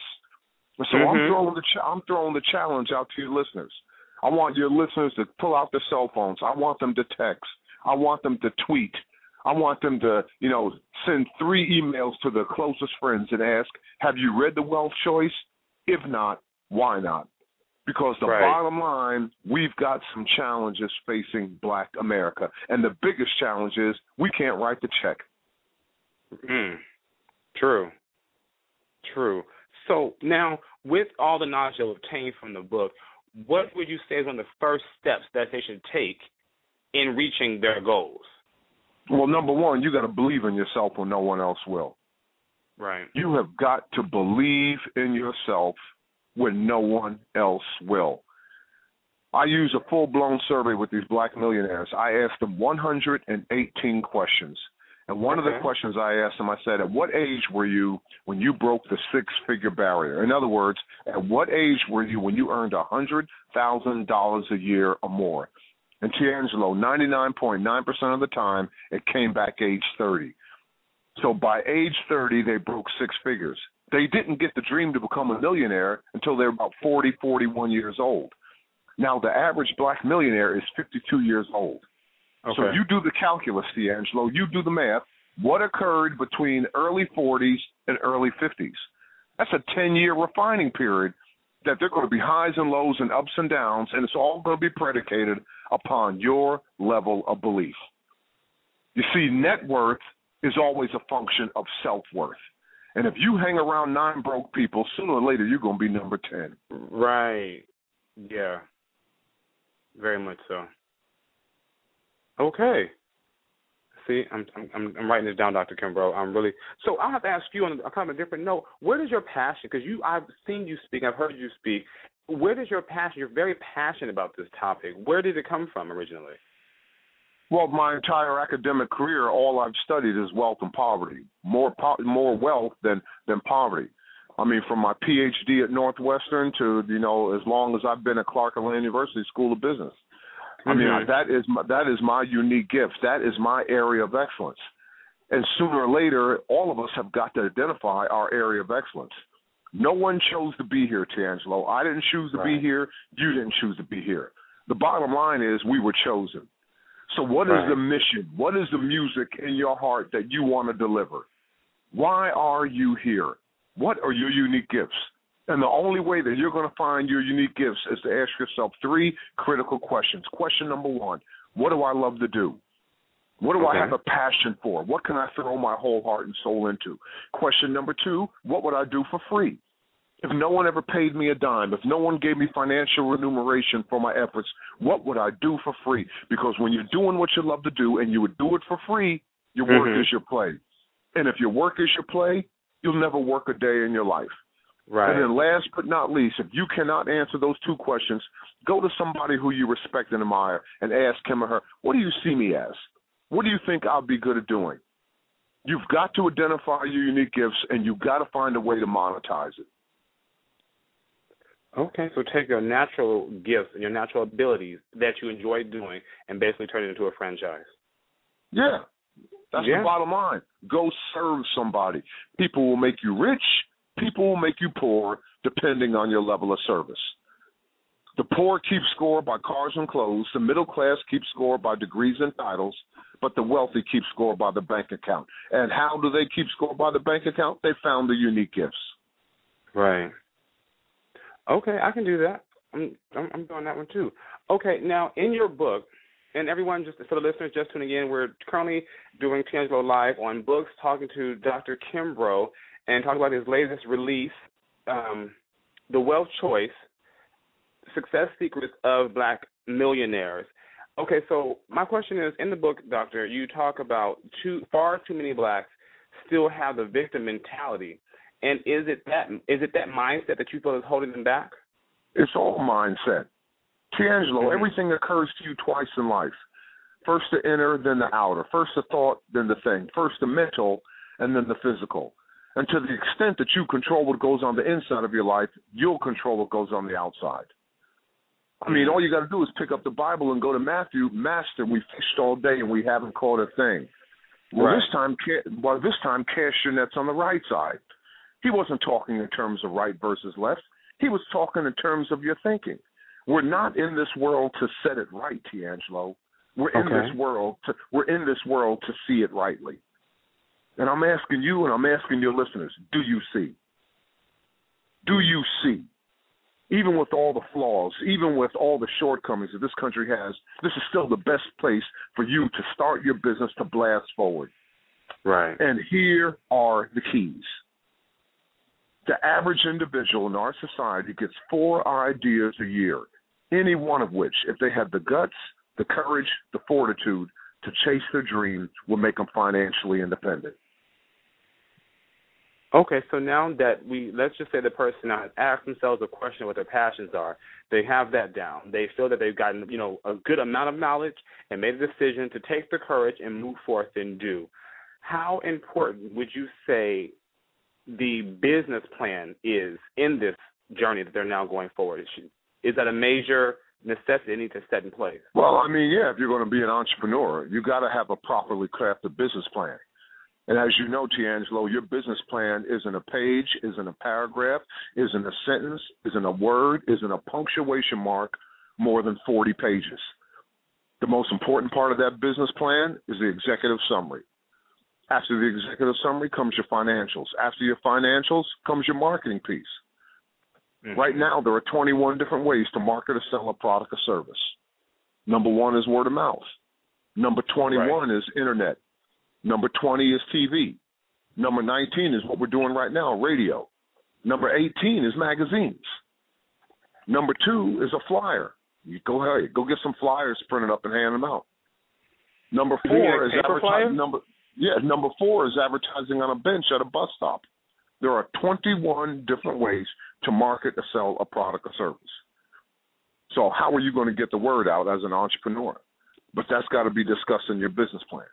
So Mhm. I'm throwing the ch- I'm throwing the challenge out to your listeners. I want your listeners to pull out their cell phones. I want them to text. I want them to tweet. I want them to, you know, send three emails to their closest friends and ask, have you read The Wealth Choice? If not, why not? Because the Right. bottom line, we've got some challenges facing Black America. And the biggest challenge is we can't write the check. Mm. True. True. So now, with all the knowledge you'll obtain from the book, what would you say is one of the first steps that they should take in reaching their goals? Well, number one, you got to believe in yourself when no one else will. Right. You have got to believe in yourself when no one else will. I use a full-blown survey with these Black millionaires. I asked them one hundred eighteen questions. And one of the Okay. questions I asked them, I said, at what age were you when you broke the six-figure barrier? In other words, at what age were you when you earned one hundred thousand dollars a year or more? And Tiangelo, ninety-nine point nine percent of the time, it came back age thirty. So by age thirty, they broke six figures. They didn't get the dream to become a millionaire until they were about forty, forty-one years old. Now, the average Black millionaire is fifty-two years old. Okay. So you do the calculus, Tiangelo. You do the math. What occurred between early forties and early fifties? That's a ten-year refining period that there are going to be highs and lows and ups and downs, and it's all going to be predicated upon your level of belief. You see, net worth is always a function of self-worth. And if you hang around nine broke people, sooner or later you're going to be number ten. Right. Yeah. Very much so. Okay. See, I'm I'm I'm writing this down, Doctor Kimbrough. I'm really so. I'll have to ask you on a kind of a different note. Where does your passion? Because you, I've seen you speak. I've heard you speak. Where does your passion? You're very passionate about this topic. Where did it come from originally? Well, my entire academic career, all I've studied is wealth and poverty. More po- more wealth than than poverty. I mean, from my P H D at Northwestern to, you know, as long as I've been at Clark Atlanta University School of Business. I mean, Mhm. that is my, that is my unique gift. That is my area of excellence. And sooner or later, all of us have got to identify our area of excellence. No one chose to be here, Tiangelo. I didn't choose to Right. be here. You didn't choose to be here. The bottom line is we were chosen. So what Right. is the mission? What is the music in your heart that you want to deliver? Why are you here? What are your unique gifts? And the only way that you're going to find your unique gifts is to ask yourself three critical questions. Question number one, what do I love to do? What do Okay. I have a passion for? What can I throw my whole heart and soul into? Question number two, what would I do for free? If no one ever paid me a dime, if no one gave me financial remuneration for my efforts, what would I do for free? Because when you're doing what you love to do and you would do it for free, your work Mm-hmm. is your play. And if your work is your play, you'll never work a day in your life. Right. And then last but not least, if you cannot answer those two questions, go to somebody who you respect and admire and ask him or her, what do you see me as? What do you think I'll be good at doing? You've got to identify your unique gifts, and you've got to find a way to monetize it. Okay, so take your natural gifts and your natural abilities that you enjoy doing and basically turn it into a franchise. Yeah, that's Yeah. the bottom line. Go serve somebody. People will make you rich. People will make you poor, depending on your level of service. The poor keep score by cars and clothes. The middle class keep score by degrees and titles. But the wealthy keep score by the bank account. And how do they keep score by the bank account? They found the unique gifts. Right. Okay, I can do that. I'm, I'm I'm doing that one too. Okay, now in your book, and everyone, just for the listeners just tuning in, we're currently doing Tiangelo Live on Books, talking to Doctor Kimbrough and talking about his latest release, um, The Wealth Choice, Success Secrets of Black Millionaires. Okay, so my question is, in the book, Doctor, you talk about too, far too many blacks still have the victim mentality. And is it that is it that mindset that you feel is holding them back? It's all mindset. Tiangelo, Mm-hmm. everything occurs to you twice in life. First the inner, then the outer. First the thought, then the thing. First the mental, and then the physical. And to the extent that you control what goes on the inside of your life, you'll control what goes on the outside. I mean, all you got to do is pick up the Bible and go to Matthew. Master, we fished all day and we haven't caught a thing. Well, Right. this time, ca- well, this time, cast your nets on the right side. He wasn't talking in terms of right versus left. He was talking in terms of your thinking. We're not in this world to set it right, Tiangelo. We're in Okay. this world to we're in this world to see it rightly. And I'm asking you, and I'm asking your listeners, do you see? Do you see? Even with all the flaws, even with all the shortcomings that this country has, this is still the best place for you to start your business to blast forward. Right. And here are the keys. The average individual in our society gets four ideas a year, any one of which, if they have the guts, the courage, the fortitude to chase their dream, will make them financially independent. Okay, so now that we, let's just say the person now has asked themselves a question what their passions are, they have that down. They feel that they've gotten, you know, a good amount of knowledge and made a decision to take the courage and move forth and do. How important would you say the business plan is in this journey that they're now going forward? Is that a major necessity they need to set in place? Well, I mean, yeah, if you're going to be an entrepreneur, you got to have a properly crafted business plan. And as you know, Tiangelo, your business plan isn't a page, isn't a paragraph, isn't a sentence, isn't a word, isn't a punctuation mark, more than forty pages. The most important part of that business plan is the executive summary. After the executive summary comes your financials. After your financials comes your marketing piece. Mm-hmm. Right now, there are twenty-one different ways to market or sell a product or service. Number one is word of mouth. Number twenty-one right. is internet. Number twenty is T V. Number nineteen is what we're doing right now, radio. Number eighteen is magazines. Number two is a flyer. You go ahead, go get some flyers printed up and hand them out. Number four is advertising. Number yeah, number four is advertising on a bench at a bus stop. There are twenty-one different ways to market or sell a product or service. So how are you going to get the word out as an entrepreneur? But that's got to be discussed in your business plan.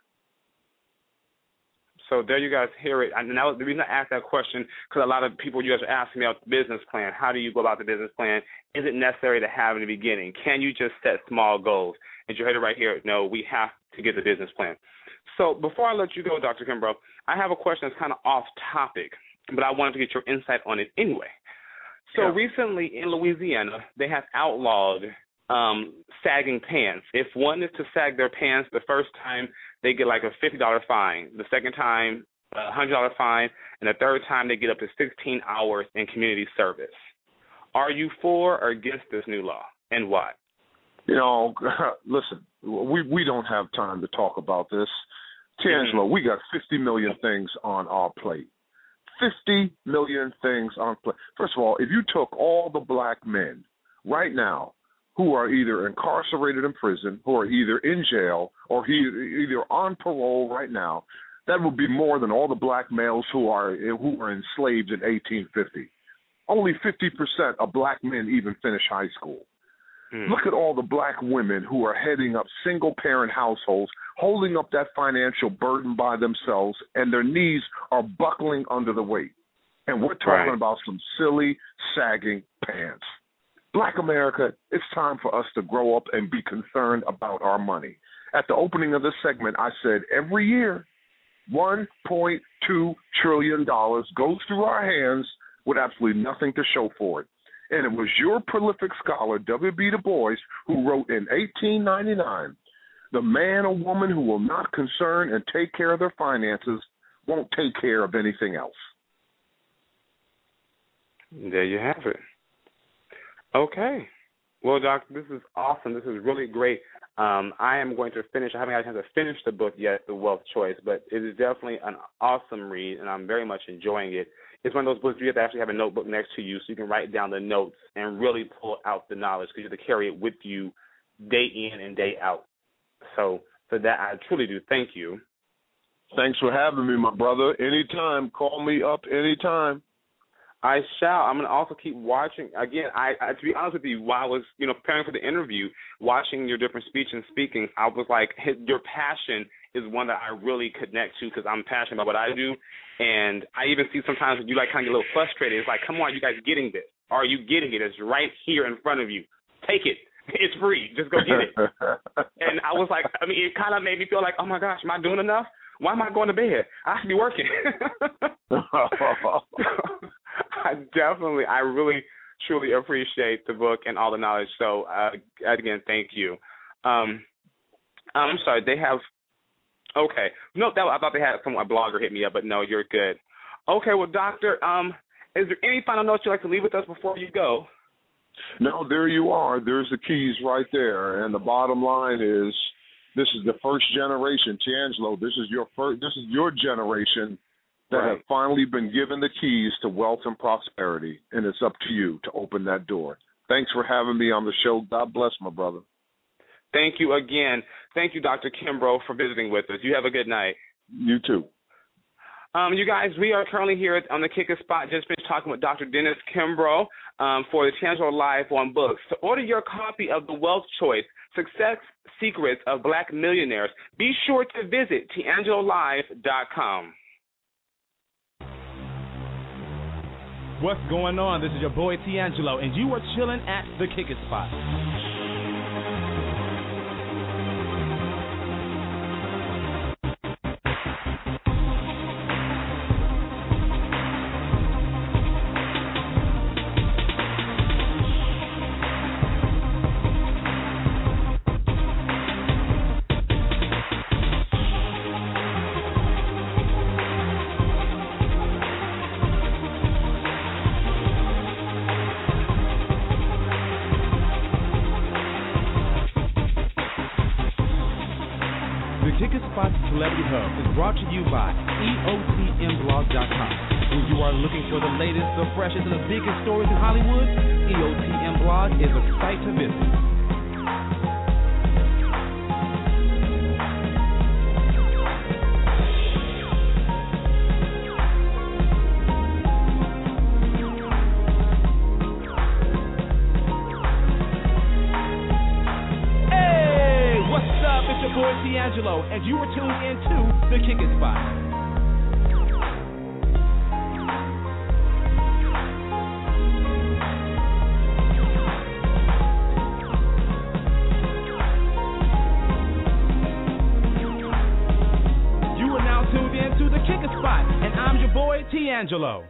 So there you guys hear it. And now the reason I asked that question, because a lot of people, you guys are asking me about the business plan. How do you go about the business plan? Is it necessary to have in the beginning? Can you just set small goals? And you heard it right here. No, we have to get the business plan. So before I let you go, Doctor Kimbrough, I have a question that's kind of off topic, but I wanted to get your insight on it anyway. So yeah. Recently in Louisiana, they have outlawed um, sagging pants. If one is to sag their pants the first time, they get like a fifty dollars fine. The second time, a one hundred dollars fine. And the third time, they get up to sixteen hours in community service. Are you for or against this new law, and why? You know, listen, we, we don't have time to talk about this. Tiangelo, we got fifty million things on our plate. fifty million things on play. First of all, if you took all the black men right now who are either incarcerated in prison, who are either in jail, or he, either on parole right now, that would be more than all the black males who are who were enslaved in eighteen fifty. Only fifty percent of black men even finish high school. Mm. Look at all the black women who are heading up single-parent households, holding up that financial burden by themselves, and their knees are buckling under the weight. And we're talking right. about some silly, sagging pants. Black America, it's time for us to grow up and be concerned about our money. At the opening of this segment, I said every year, one point two trillion dollars goes through our hands with absolutely nothing to show for it. And it was your prolific scholar, W B Du Bois, who wrote in eighteen ninety-nine, the man or woman who will not concern and take care of their finances won't take care of anything else. There you have it. Okay. Well, Doctor, this is awesome. This is really great. Um, I am going to finish. I haven't had a chance to finish the book yet, The Wealth Choice, but it is definitely an awesome read, and I'm very much enjoying it. It's one of those books where you have to actually have a notebook next to you so you can write down the notes and really pull out the knowledge because you have to carry it with you day in and day out. So for that, I truly do thank you. Thanks for having me, my brother. Anytime. Call me up anytime. I shall. I'm going to also keep watching. Again, I, I to be honest with you, while I was, you know, preparing for the interview, watching your different speech and speaking, I was like, your passion is one that I really connect to because I'm passionate about what I do. And I even see sometimes when you like kind of get a little frustrated. It's like, come on, you guys getting this? Are you getting it? It's right here in front of you. Take it. It's free. Just go get it. And I was like, I mean, it kind of made me feel like, oh, my gosh, am I doing enough? Why am I going to bed? I should be working. I definitely, I really, truly appreciate the book and all the knowledge. So, uh, again, thank you. Um, I'm sorry, they have, okay. No, that, I thought they had some a blogger hit me up, but no, you're good. Okay, well, Doctor, um, is there any final notes you'd like to leave with us before you go? No, there you are. There's the keys right there. And the bottom line is, this is the first generation, Tiangelo. This is your first. This is your generation that right. have finally been given the keys to wealth and prosperity, and it's up to you to open that door. Thanks for having me on the show. God bless, my brother. Thank you again. Thank you, Doctor Kimbrough, for visiting with us. You have a good night. You too. Um, you guys, we are currently here on the Kicker Spot. Just finished talking with Doctor Dennis Kimbrough um, for the Tiangelo Live on books. To order your copy of The Wealth Choice, Success Secrets of Black Millionaires, be sure to visit Tiangelo Live dot com. What's going on? This is your boy Tiangelo, and you are chilling at the Kicker Spot. Celebrity Hub is brought to you by E O T M blog dot com. When you are looking for the latest, the freshest, and the biggest stories in Hollywood, E O T M Blog is a site to visit. Tiangelo, and you are tuned into the Kicker Spot. You are now tuned into the Kicker Spot, and I'm your boy Tiangelo.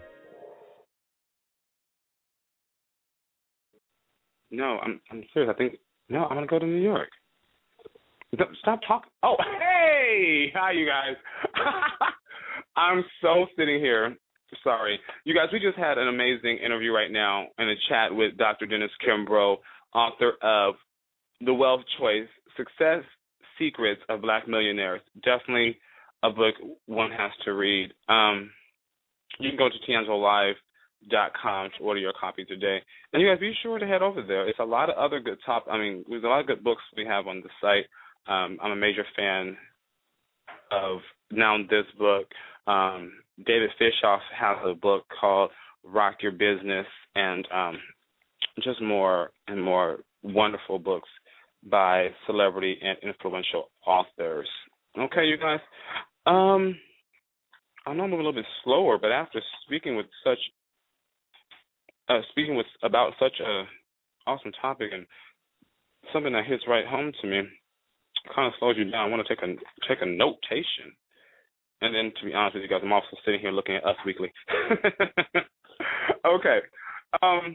No, I'm I'm serious. I think no, I'm gonna go to New York. Stop talking. Oh, hey! Hi, you guys. I'm so sitting here. Sorry. You guys, we just had an amazing interview right now in a chat with Doctor Dennis Kimbrough, author of The Wealth Choice, Success Secrets of Black Millionaires. Definitely a book one has to read. Um, you can go to Tiangelo Live dot com to order your copy today. And you guys be sure to head over there. It's a lot of other good top I mean, there's a lot of good books we have on the site. Um, I'm a major fan of now this book. Um, David Fishoff has a book called Rock Your Business, and um, just more and more wonderful books by celebrity and influential authors. Okay, you guys. Um, I know I'm moving a little bit slower, but after speaking with such Uh, speaking with about such a awesome topic and something that hits right home to me, kind of slows you down. I want to take a take a notation, and then to be honest with you guys, I'm also sitting here looking at Us Weekly. Okay, um,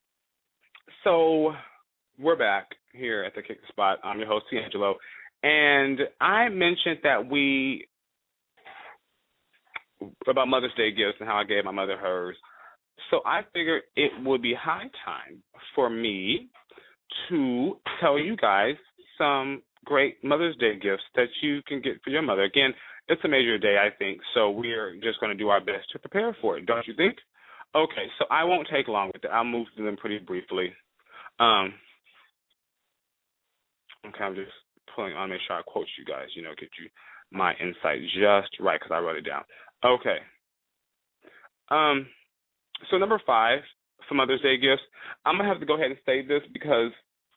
so we're back here at the Kick Spot. I'm your host, Tiangelo, and I mentioned that we about Mother's Day gifts and how I gave my mother hers. So I figured it would be high time for me to tell you guys some great Mother's Day gifts that you can get for your mother. Again, it's a major day, I think, so we're just going to do our best to prepare for it, don't you think? Okay, so I won't take long with it. I'll move through them pretty briefly. Um, okay, I'm just pulling on, make sure I quote you guys, you know, get you my insight just right because I wrote it down. Okay. Um. So number five for Mother's Day gifts, I'm going to have to go ahead and say this because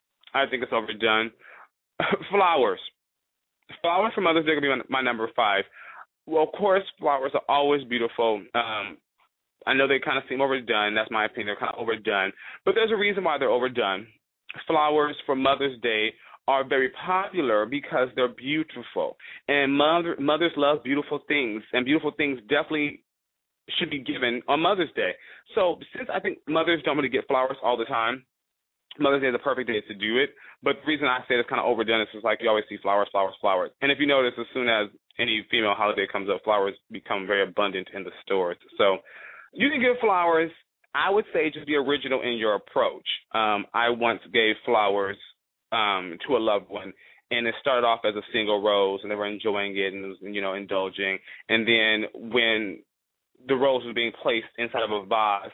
I think it's overdone. Flowers. Flowers for Mother's Day are going to be my, my number five. Well, of course, flowers are always beautiful. Um, I know they kind of seem overdone. That's my opinion. They're kind of overdone. But there's a reason why they're overdone. Flowers for Mother's Day are very popular because they're beautiful. And mother, mothers love beautiful things, and beautiful things definitely should be given on Mother's Day. So since I think mothers don't really get flowers all the time, Mother's Day is the perfect day to do it. But the reason I say it's kind of overdone is it's like you always see flowers, flowers, flowers. And if you notice, as soon as any female holiday comes up, flowers become very abundant in the stores. So you can give flowers. I would say just be original in your approach. Um, I once gave flowers um, to a loved one, and it started off as a single rose, and they were enjoying it and, you know, indulging. And then when the rose was being placed inside of a vase,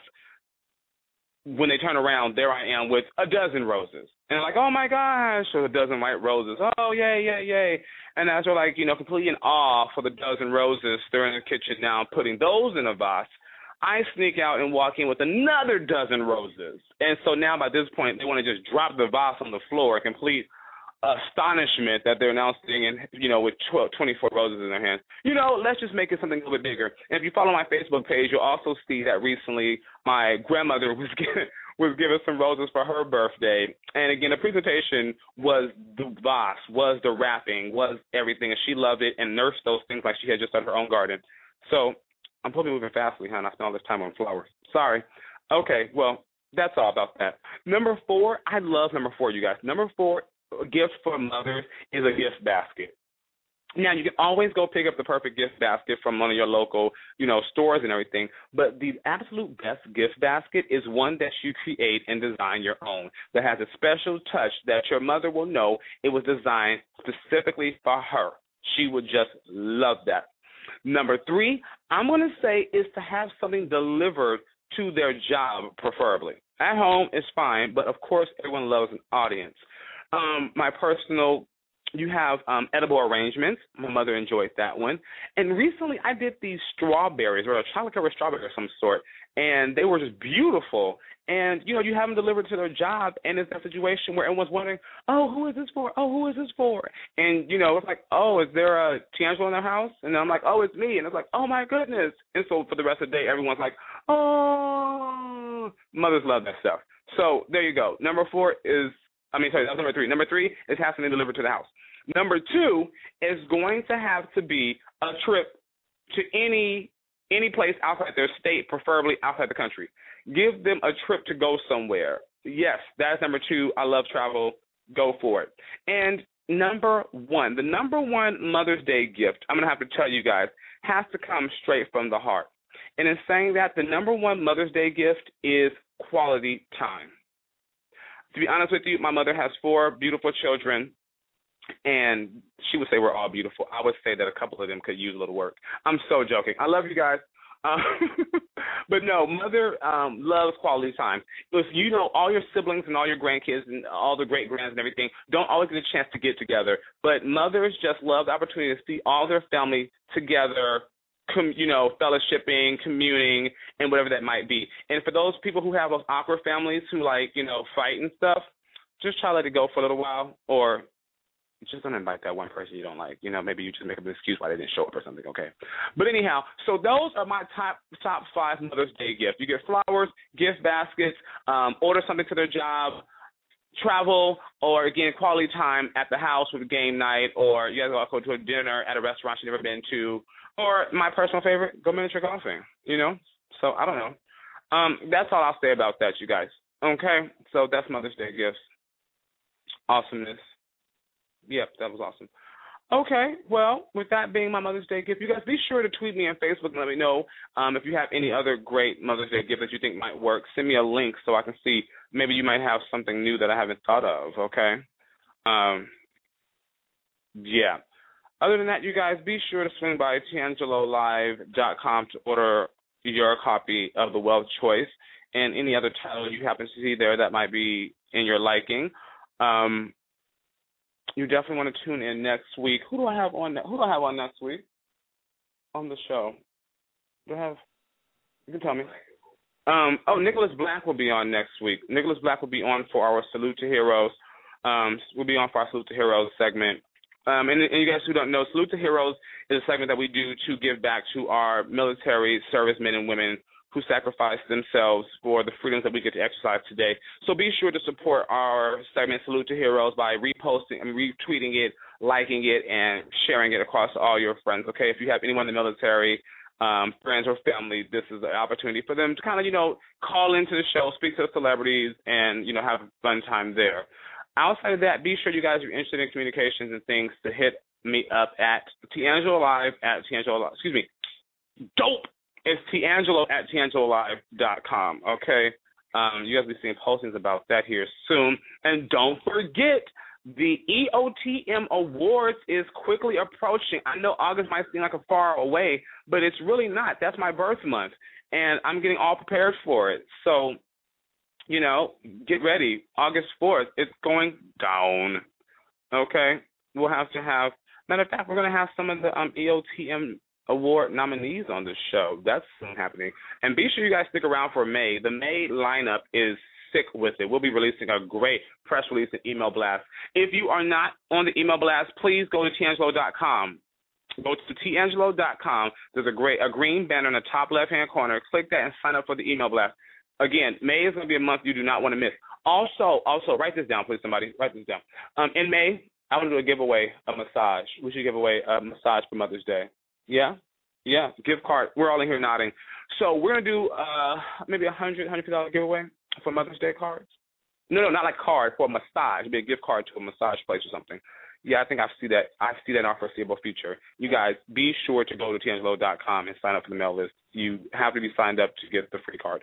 when they turn around, there I am with a dozen roses. And they're like, oh, my gosh, or a dozen white roses. Oh, yay, yay, yay. And as they're like, you know, completely in awe for the dozen roses, they're in the kitchen now putting those in a vase. I sneak out and walk in with another dozen roses. And so now by this point, they want to just drop the vase on the floor, complete astonishment that they're now sitting in, you know, with twelve, twenty-four roses in their hands. You know, let's just make it something a little bit bigger. And if you follow my Facebook page, you'll also see that recently my grandmother was given, was given some roses for her birthday. And again, the presentation was the vase, was the wrapping, was everything. And she loved it and nursed those things like she had just done her own garden. So I'm probably moving fastly, huh? And I spent all this time on flowers. Sorry. Okay, well, that's all about that. Number four, I love number four, you guys. Number four, a gift for mothers is a gift basket. Now, you can always go pick up the perfect gift basket from one of your local, you know, stores and everything, but the absolute best gift basket is one that you create and design your own, that has a special touch that your mother will know it was designed specifically for her. She would just love that. Number three, I'm going to say is to have something delivered to their job, preferably. At home is fine, but of course everyone loves an audience. Um, my personal, you have um, edible arrangements. My mother enjoyed that one. And recently I did these strawberries, or a chocolate covered strawberry of some sort, and they were just beautiful. And, you know, you have them delivered to their job, and it's that situation where everyone's wondering, oh, who is this for? Oh, who is this for? And, you know, it's like, oh, is there a Tiangelo in their house? And I'm like, oh, it's me. And it's like, oh, my goodness. And so for the rest of the day, everyone's like, oh, mothers love that stuff. So there you go. Number four is, I mean, sorry, that's number three. Number three is have something delivered to the house. Number two is going to have to be a trip to any any place outside their state, preferably outside the country. Give them a trip to go somewhere. Yes, that's number two. I love travel. Go for it. And number one, the number one Mother's Day gift, I'm going to have to tell you guys, has to come straight from the heart. And in saying that, the number one Mother's Day gift is quality time. To be honest with you, my mother has four beautiful children, and she would say we're all beautiful. I would say that a couple of them could use a little work. I'm so joking. I love you guys. Um, but no, mother um, loves quality time. If you know all your siblings and all your grandkids and all the great grands and everything don't always get a chance to get together, but mothers just love the opportunity to see all their family together, com, you know, fellowshipping, communing, and whatever that might be. And for those people who have those awkward families who like, you know, fight and stuff, just try to let it go for a little while, or just don't invite that one person you don't like. You know, maybe you just make up an excuse why they didn't show up or something, okay? But anyhow, so those are my top top five Mother's Day gifts. You get flowers, gift baskets, um, order something to their job, travel, or, again, quality time at the house with game night, or you guys go to a dinner at a restaurant you've never been to, or my personal favorite, go miniature golfing, you know? So I don't know. Um, that's all I'll say about that, you guys. Okay? So that's Mother's Day gifts. Awesomeness. Yep, that was awesome. Okay, well, with that being my Mother's Day gift, you guys be sure to tweet me on Facebook and let me know um, if you have any other great Mother's Day gift that you think might work. Send me a link so I can see. Maybe you might have something new that I haven't thought of, okay? Um, yeah. Other than that, you guys, be sure to swing by Tiangelo Live dot com to order your copy of The Wealth Choice and any other title you happen to see there that might be in your liking. Um, you definitely want to tune in next week. Who do I have on? Who do I have on next week on the show? Do I have? You can tell me. Um, oh, Nicholas Black will be on next week. Nicholas Black will be on for our Salute to Heroes. Um, we'll be on for our Salute to Heroes segment. Um, and, and you guys who don't know, Salute to Heroes is a segment that we do to give back to our military servicemen and women who sacrifice themselves for the freedoms that we get to exercise today. So be sure to support our segment Salute to Heroes by reposting and retweeting it, liking it, and sharing it across all your friends, okay? If you have anyone in the military, um, friends or family, this is an opportunity for them to kind of, you know, call into the show, speak to the celebrities, and, you know, have a fun time there. Outside of that, be sure you guys are interested in communications and things to hit me up at Tiangelo Live at Tiangelo, excuse me, dope. It's Tiangelo at Tiangelo Live dot com, okay? Um, you guys will be seeing postings about that here soon. And don't forget, the E O T M Awards is quickly approaching. I know August might seem like a far away, but it's really not. That's my birth month, and I'm getting all prepared for it. So, you know, get ready. August fourth, it's going down, okay? We'll have to have, matter of fact, we're going to have some of the um, E O T M Award nominees on the show. That's soon happening. And be sure you guys stick around for May. The May lineup is sick with it. We'll be releasing a great press release and email blast. If you are not on the email blast, please go to Tiangelo dot com. Go to Tiangelo dot com. There's a great a green banner in the top left-hand corner. Click that and sign up for the email blast. Again, May is going to be a month you do not want to miss. Also, also write this down, please, somebody. Write this down. Um, in May, I want to do a giveaway, a massage. We should give away a massage for Mother's Day. Yeah? Yeah, gift card. We're all in here nodding. So we're going to do uh, maybe a one hundred dollars, one hundred fifty dollars giveaway for Mother's Day cards. No, no, not like card, for a massage. It'd be a gift card to a massage place or something. Yeah, I think I see that. I see that in our foreseeable future. You guys, be sure to go to Tiangelo dot com and sign up for the mail list. You have to be signed up to get the free card.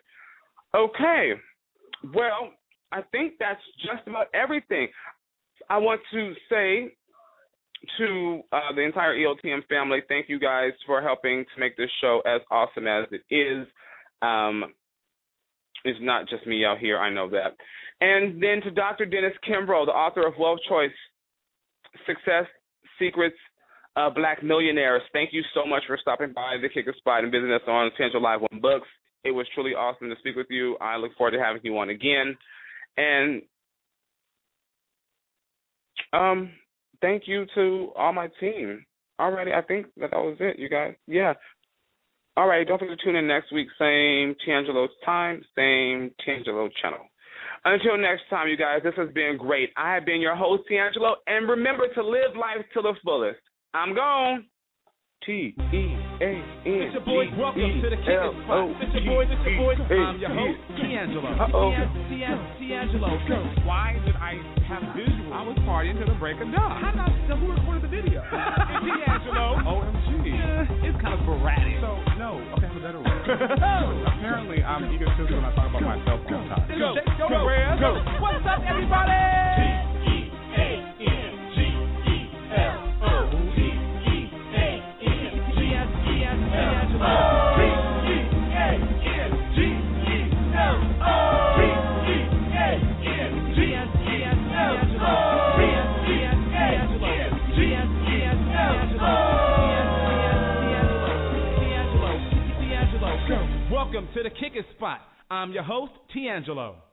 Okay. Well, I think that's just about everything. I want to say to uh, the entire E O T M family, thank you guys for helping to make this show as awesome as it is. Um, it's not just me out here, I know that. And then to Doctor Dennis Kimbrough, the author of Wealth Choice, Success Secrets, uh, Black Millionaires. Thank you so much for stopping by the Kicker Spot and visiting us on Tiangelo Live One Books. It was truly awesome to speak with you. I look forward to having you on again. And um. thank you to all my team. Alrighty, I think that that was it, you guys. Yeah. All right, don't forget to tune in next week. Same Tiangelo's time, same Tiangelo channel. Until next time, you guys, this has been great. I have been your host, Tiangelo, and remember to live life to the fullest. I'm gone. T E A N G E L O. It's your boys, welcome to the Kicker Spot. It's your boys, it's your boys. I'm your host, Tiangelo. Uh-oh. Tiangelo. Why did I have visuals? I was partying till the break of dawn. How not? So who recorded the video? Tiangelo. O M G. Yeah, it's kind of sporadic. So, no. Okay, I have a better one. Apparently, I'm egotistical when I talk about myself all the time. Go, go, go, go. What's up, everybody? T E A N G E L O. T E A N G E L O. Welcome to the Kick It Spot. I'm your host, T'Angelo.